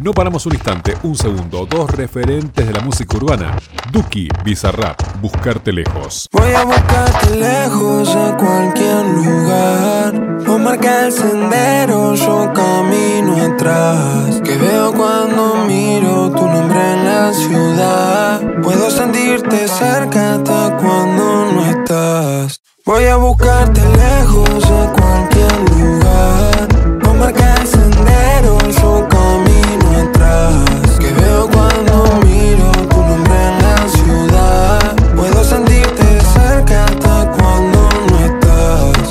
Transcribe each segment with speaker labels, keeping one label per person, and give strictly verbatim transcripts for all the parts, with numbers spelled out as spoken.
Speaker 1: No paramos un instante, un segundo. Dos referentes de la música urbana. Duki, Bizarrap, Buscarte Lejos.
Speaker 2: Voy a buscarte lejos a cualquier lugar. Vos marca el sendero, yo camino atrás. Que veo cuando miro tu nombre en la ciudad. Puedo sentirte cerca hasta cuando no estás. Voy a buscarte lejos a cualquier lugar. Vos marca el sendero, yo camino atrás. Que veo cuando miro tu nombre en la ciudad. Puedo sentirte cerca hasta cuando no estás.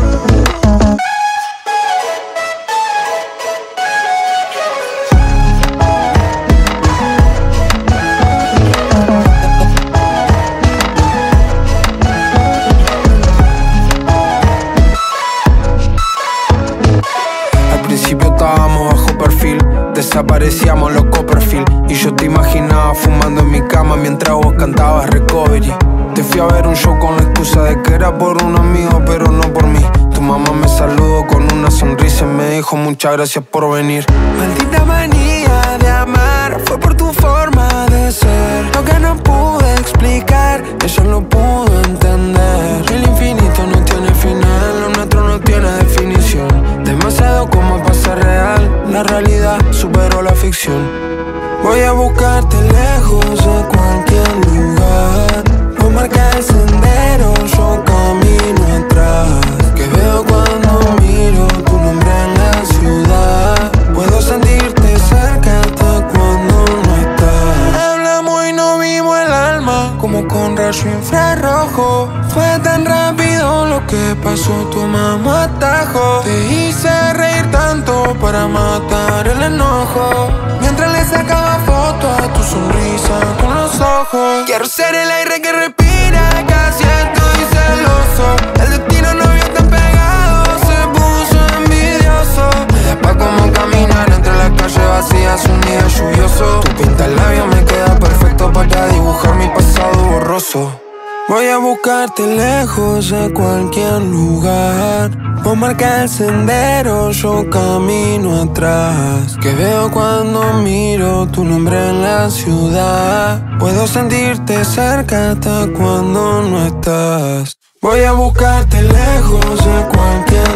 Speaker 2: Al principio estábamos bajo perfil, desaparecíamos los Copperfield. Y yo te imaginaba fumando en mi cama mientras vos cantabas Recovery. Te fui a ver un show con la excusa de que era por un amigo, pero no por mí. Tu mamá me saludó con una sonrisa y me dijo muchas gracias por venir. Maldita manía de amar, fue por tu forma de ser. Lo que no pude explicar, ella lo pudo entender. El infinito no tiene final, lo nuestro no tiene definición. Demasiado como para ser real, la realidad superó la ficción. Voy a buscarte lejos a cualquier lugar. Vos marca el sendero, yo camino atrás. Que veo cuando miro tu nombre en la ciudad. Puedo sentirte cerca hasta cuando no estás. Hablamos y no vimos el alma, como con rayo infrarrojo. Fue tan rápido lo que pasó, tomamos atajo. Te hice reír tanto para matar el enojo. Mientras le sacaba foto a tu sonrisa con los ojos. Quiero ser el aire que respira, casi estoy celoso. El destino no vio tan pegado, se puso envidioso. Me da pa' como caminar entre las calles vacías un día lluvioso. Tu pinta el labio me queda perfecto para dibujar mi pasado borroso. Voy a buscarte lejos a cualquier lugar. Vos marca el sendero, yo camino atrás. Que veo cuando miro tu nombre en la ciudad. Puedo sentirte cerca hasta cuando no estás. Voy a buscarte lejos a cualquier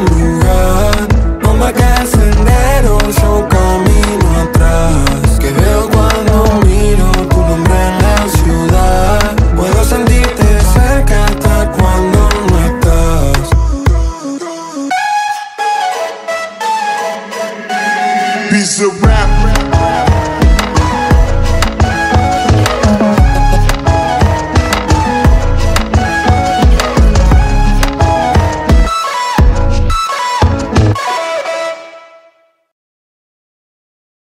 Speaker 2: lugar. Vos marca el sendero, yo camino atrás. Que veo cuando miro tu nombre en la ciudad. Puedo sentirte cerca hasta cuando no estás.
Speaker 3: Bizarrap.